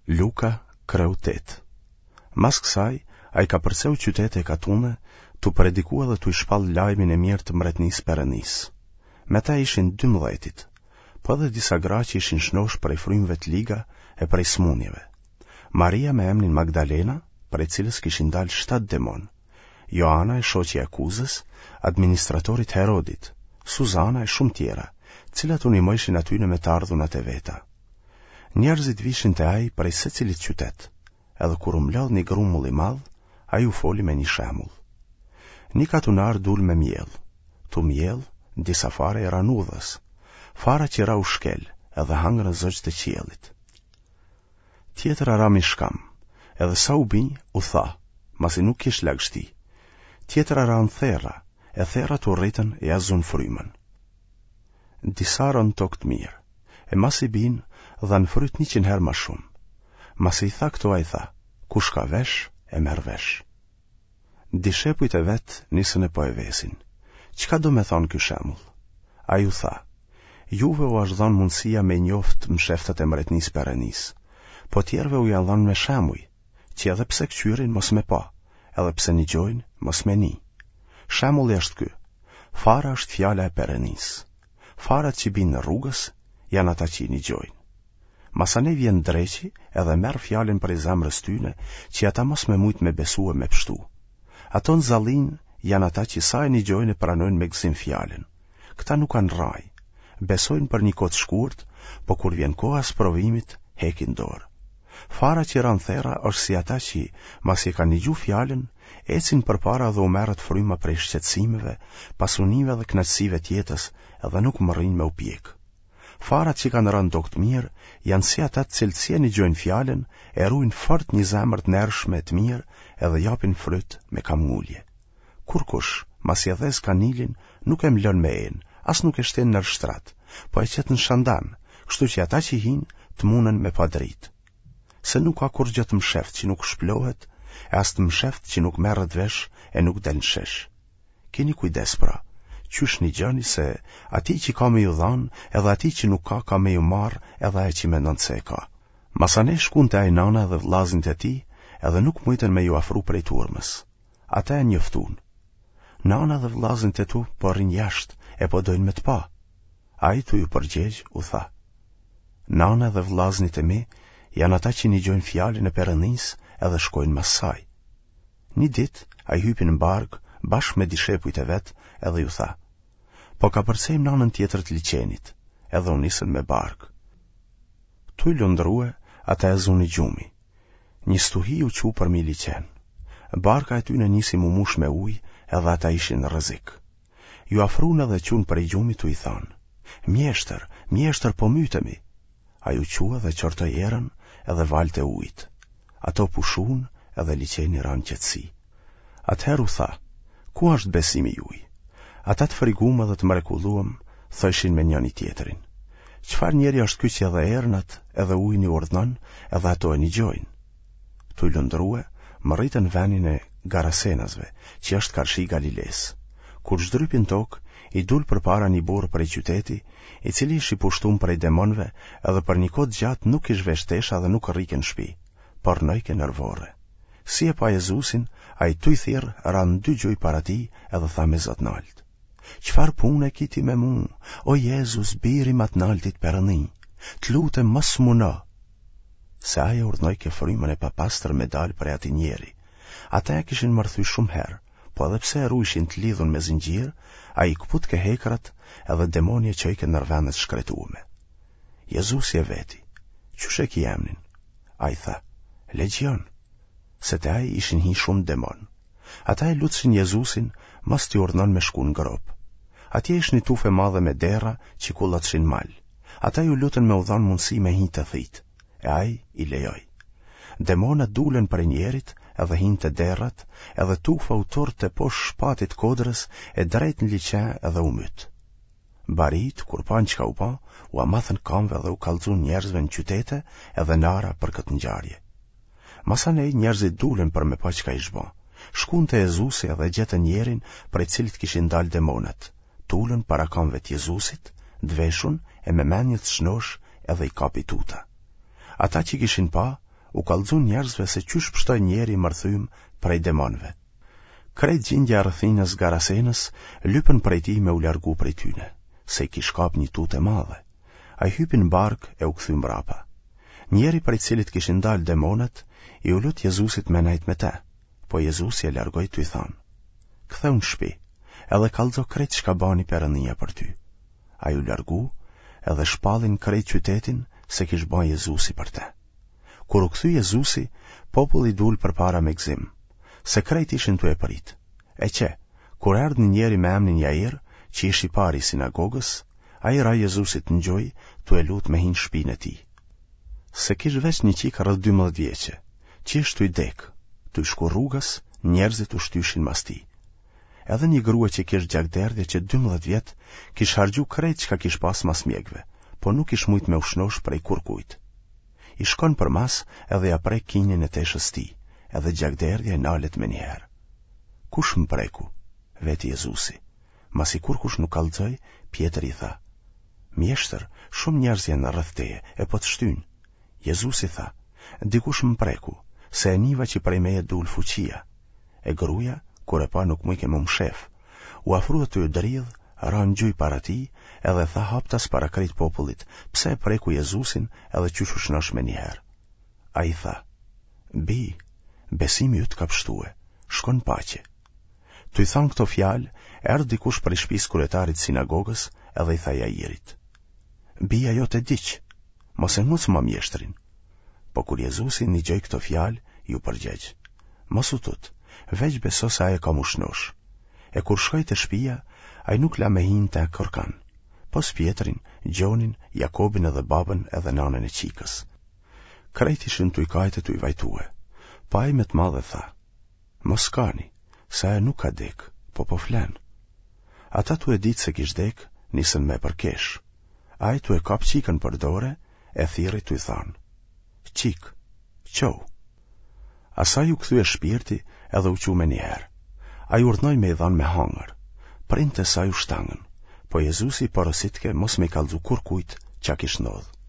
Luka, kreu 8. Mas kësaj, a I ka përceu qytete e katune, tu predikua dhe tu I shpall lajmin e mirë të mbretënisë Perëndisë. Me ta ishin 12, po edhe disa gra që ishin shnosh prej frymëve të liga e prej smunjeve. Maria me emrin Magdalena, prej cilës kishin dalë 7 demon. Joana e shoqja e Kuzës, administratorit Herodit, Suzana e shumë tjera, cilat u nimojshin atyne me të ardhunat e veta. Njerëzit vishin te ai prej secilit qytet, edhe kur u mlodh një grumull I madh, ai u foli me një shembull. Një katunar dul me mjell, tu mjell, disa fare e ranudhës, fara që ra u shkel, edhe hangër në zogj të qiellit. Tjetër ra mi shkam, edhe sa u binj, u tha, masi nuk kish lagshti. Tjetër ra në thera, e therat u rritën e azun frymën. Disa rën tokë të mirë, e mas I bin, dhan fryt 100 herë ma shumë. Mas I tha këto a I tha, kush ka vesh, e merr vesh. Dishepujt e vet nisën e po e vesin. Çka do me thonë ky shembull? Ai u tha, juve u është dhënë mundësia me njoft msheftat e mbretënisë Perëndisë, po tjerëve u janë dhënë me shembuj, që edhe pse kqyrin mos me pa, edhe pse nigjojnë mos me ni. Shembulli është ky. Fara është fjala e Perëndisë. Farat që bin në rrugës janë ata që I nigjojnë. Masane vjen dreqi edhe merr fjalën për zemrës tyne, që ata mos me mujt me besu e me pështu. Ato në zallin janë ata që sa e nigjojnë e pranojnë me gëzim fjalën. Këta nuk kanë raj, besojnë për një kohë të shkurt, po kur vjen koha e provimit, hekin dorë. Fara që ran thera është si ata që, mas I kanë nigju fjalën, ecin përpara dhe u merret fryma prej shqetësimeve, pasunime dhe kënaqësive të jetës, edhe nuk mërrin me u pjek. Farat që kanë rënë tokë të mirë janë si ata të cilët si e nigjojnë fjalën, e ruajnë fort një zemër të ndershme të mirë, edhe japin fryt me kamgullje. Kurkush, masi e dhes kanilin, nuk e mlon me enë, as nuk e shten në shtrat, po e qet në shandan, kështu që ata që hinë të munen me pa dritë. Se nuk ka kur gjë të msheft që nuk shplohet, e as të msheft që nuk merret vesh e nuk del në shesh. Keni kujdes pra, qysh një gjëni se ati që ka me ju dhanë, edhe ati që nuk ka me ju marë, edhe e që mendon se e ka. Masane shkun të ai nana dhe vllazin të ti, edhe nuk mujten me ju afru prej turmës. Ata e njoftun. Nana dhe vllazin të tu po rrin jashtë, e po dojnë me të pa. Ai tu ju përgjegj, u tha. Nana dhe vllaznit e mi janë ata që nigjojnë fjalën e Perëndisë edhe shkojnë mas saj. Një ditë ai hypi në bark bashkë me dishepujt e vet, edhe ju tha, po ka përcejmë nanën tjetër të liçenit, edhe u nisën me bark. Tu I lundrue, ata e zuni gjumi. Një stuhi u qu për mi liçen. Barka e tyne nisi mu mush me ujë, edhe ata ishin në rrezik. Ju afrun edhe qun për I gjumi tu I than, mjeshtër po mytemi. A ju qua dhe qortoj erën edhe valte ujt. Ato pushun edhe liçeni ran qetësi. Atëherë u tha, ku është besimi juj? Ata të friguam edhe të mrekulluam, thëshin me njëri tjetrin. Çfarë njeri është ky që edhe ernat edhe ujin I urdhnon, edhe ato e nigjojnë? Tu I lundrue, më rritën venin e Garasenasve, që është karshi Galiles. Kur zhdrypin tokë, I dul përpara një burr prej qyteti, I cili ishi pushtum prej demonve, edhe për një kohë gjatë nuk ish veshtesha dhe nuk rriken shtëpi, por nojke nervore. Si e pa Jezusin, ai tu I thirr ran 2 gjuj para tij, edhe tha me zot nalt. Çfarë pune kiti me mu, o Jezus, biri ma të naltit Perëndi, t'lutem mos muno. Se ai urdhnoi ke frymën e papastër me dal prej atij njeri. Ata e kishin marrthy shumë herë, po edhe pse ruishin të lidhun me zinxhir, ai kput ke hekrat edhe demoni e çojke në vendet shkretuame. Jezusi e veti, qysh e ki emnin? Ai tha, Legion, se te ai ishin hi shumë demon. Ata e lutsin Jezusin, mos t'i urdhnon me shku në grop. Atje ish një tufe madhe me dera që kullatshin mal. Ata ju lutën me u dhon mundësi me hi të thit, e ai I lejoj. Demonat dulen për njerit, edhe hin të derrat, edhe tufa u tort të poshtë shpatit kodrës, e drejt në liçe edhe u myt. Barit, kur pan çka u pa, u amathën kamve dhe u kallxun njerëzve në qytete edhe nara për këtë ngjarje. Masanej njerëzit dulen për me pa çka ish bë. Shkun te Jezusi edhe gjetën njerin prej cilit kishin dal demonat. Tulën para kamve të Jezusit, dveshun e me menjët shnosh edhe I kapi tuta. Ata që kishin pa, u kallëzu njerëzve se qysh pështoj njeri mërthym prej demonve. Krejt gjindja rrëthinës Garasenës lypën prej ti me u largu prej tyne, se i kish kap një tute madhe. A i hypin bark e u kthy mbrapa. Njeri prej cilit kishin dal demonet, i u lut Jezusit me najt me te, po Jezusi e largoj t'u i than: "Ktheu në shtëpi, edhe kallëzo krejt çka bani Perëndia për ty." A ju largu, edhe shpallin krejt qytetin se kish ban Jezusi për te. Kur u kthy Jezusi, populli dul përpara me gzim, se krejt ishin tu e prit. E që, kur erdhi njeri me emrin Jair, që ish i pari i sinagogës, ai ra Jezusit në gjoj, tu e lut me hin shpinën e tij. Se kish veç një qik rreth 12 vjeçe, që ish tu i dek, tu i shku rrugës, njerëzit u shtyshin mas ti. Edhe një grua që kish gjakderdhje që 12 vjet, kish hargju krejt çka kish pas mas mjekve, po nuk ish mujt me ushnosh prej kurkujt. I shkon për mas edhe ja prek kinjen e teshës ti, edhe gjakderdhja nalet me njëherë. "Kush më preku?" veti Jezusi. Masi kurkush nuk kallëzoj, Pjetër i tha: "Mjeshtër, shumë njerëz janë rreth teje, e po të shtyn." Jezusi tha: "Dikush më preku, se e niva që prej meje dul fuqia." E gruaja, kur e pa nuk mujke më mshef, u afrua të ju dridh, ra në gjuj para ti, edhe tha haptas para krejt popullit: "Pse e preku Jezusin edhe qysh u shnosh me njëherë?" A i tha: "Bi, besimi ju të ka pshtue, shkon paqe." Tu i than këto fjalë, erdhi dikush prej shtëpisë kryetarit sinagogës edhe i tha Jairit: "Bija jote diq, mos e nguc më mjeshtrin." Po kur Jezusi ndigjoi këto fjalë, ju përgjegj: "Mos u tut, veç beso se ai ka mushnosh." E kur shkoi te shtëpia, ai nuk la me hin te kërkan, pos Pjetrin, Gjonin, Jakobin edhe babën edhe nanën e qikës. Krejt ishin tu i kajte tu i vajtue, pa ai me të madhe tha: "Mos skani, se ajo nuk ka dek, po flen." Ata tu e ditë se kish dek, nisën me përkesh. Ai tu e kap qikën për dore, e thirri tu i than: "Qik, qou." Asaj u kthye shpirti edhe u qu me njëherë. Ai urdhnoi me i dhan me hangër. Printe sa ju shtangën, po Jezusi porositke mos me i kallëzu kurkujt qa kish ndodh.